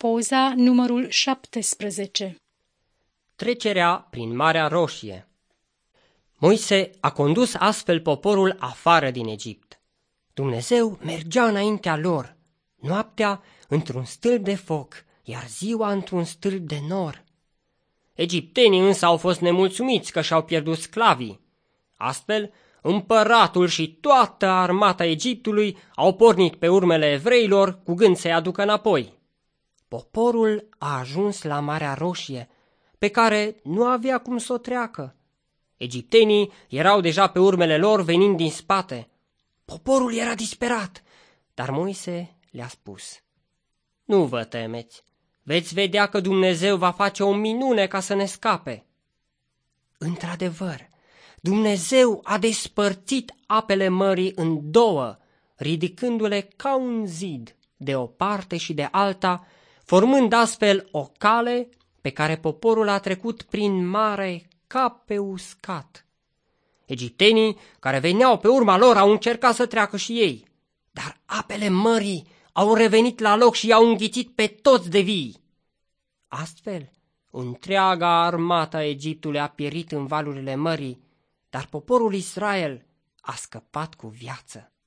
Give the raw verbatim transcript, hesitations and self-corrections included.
Poza numărul șaptesprezece. Trecerea prin Marea Roșie. Moise a condus astfel poporul afară din Egipt. Dumnezeu mergea înaintea lor, noaptea într-un stâlp de foc, iar ziua într-un stâlp de nor. Egiptenii însă au fost nemulțumiți că și-au pierdut sclavii. Astfel, împăratul și toată armata Egiptului au pornit pe urmele evreilor cu gând să-i aducă înapoi. Poporul a ajuns la Marea Roșie, pe care nu avea cum să o treacă. Egiptenii erau deja pe urmele lor venind din spate. Poporul era disperat, dar Moise le-a spus: "Nu vă temeți, veți vedea că Dumnezeu va face o minune ca să ne scape." Într-adevăr, Dumnezeu a despărțit apele mării în două, ridicându-le ca un zid de o parte și de alta, formând astfel o cale pe care poporul a trecut prin mare ca pe uscat. Egiptenii care veneau pe urma lor au încercat să treacă și ei, dar apele mării au revenit la loc și i-au înghițit pe toți de vii. Astfel, întreaga armată a Egiptului a pierit în valurile mării, dar poporul Israel a scăpat cu viață.